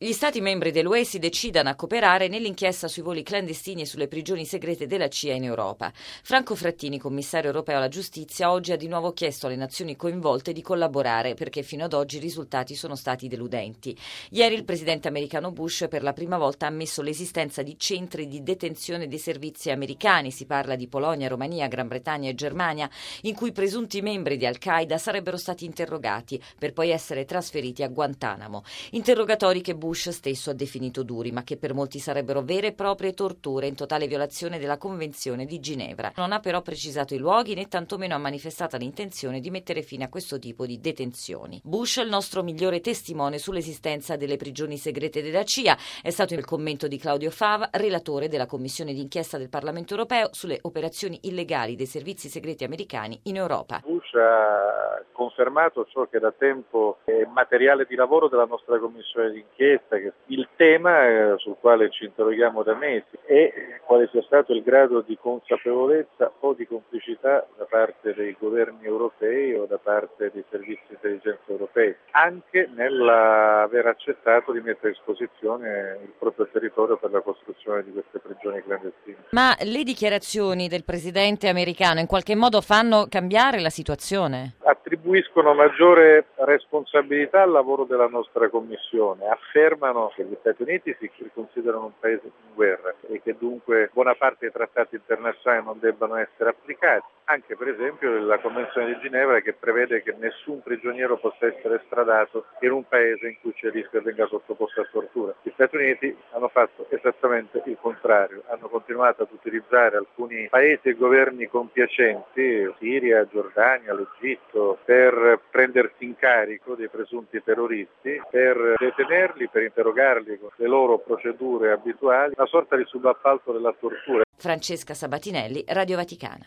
Gli Stati membri dell'UE si decidano a cooperare nell'inchiesta sui voli clandestini e sulle prigioni segrete della CIA in Europa. Franco Frattini, commissario europeo alla giustizia, oggi ha di nuovo chiesto alle nazioni coinvolte di collaborare perché fino ad oggi i risultati sono stati deludenti. Ieri il presidente americano Bush per la prima volta ha ammesso l'esistenza di centri di detenzione dei servizi americani, si parla di Polonia, Romania, Gran Bretagna e Germania, in cui presunti membri di Al-Qaeda sarebbero stati interrogati per poi essere trasferiti a Guantanamo. Interrogatori che Bush stesso ha definito duri, ma che per molti sarebbero vere e proprie torture in totale violazione della Convenzione di Ginevra. Non ha però precisato i luoghi né tantomeno ha manifestato l'intenzione di mettere fine a questo tipo di detenzioni. Bush, il nostro migliore testimone sull'esistenza delle prigioni segrete della CIA, è stato il commento di Claudio Fava, relatore della Commissione d'inchiesta del Parlamento europeo sulle operazioni illegali dei servizi segreti americani in Europa. Bush ha confermato ciò che da tempo è materiale di lavoro della nostra Commissione d'inchiesta, che il tema sul quale ci interroghiamo da mesi è quale sia stato il grado di consapevolezza o di complicità da parte dei governi europei o da parte dei servizi di intelligenza europei, anche nell'aver accettato di mettere a disposizione il proprio territorio per la costruzione di queste prigioni clandestine. Ma le dichiarazioni del presidente americano in qualche modo fanno cambiare la situazione? Attribuiscono maggiore responsabilità al lavoro della nostra Commissione, affermano che gli Stati Uniti si considerano un paese in guerra e che dunque buona parte dei trattati internazionali non debbano essere applicati, anche per esempio la Convenzione di Ginevra che prevede che nessun prigioniero possa essere estradato in un paese in cui c'è il rischio che venga sottoposto a tortura. Gli Stati Uniti hanno fatto esattamente il contrario, hanno continuato ad utilizzare alcuni paesi e governi compiacenti, Siria, Giordania, l'Egitto, per prendersi in carico dei presunti terroristi, per detenerli, per interrogarli con le loro procedure abituali, una sorta di subappalto della tortura. Francesca Sabatinelli, Radio Vaticana.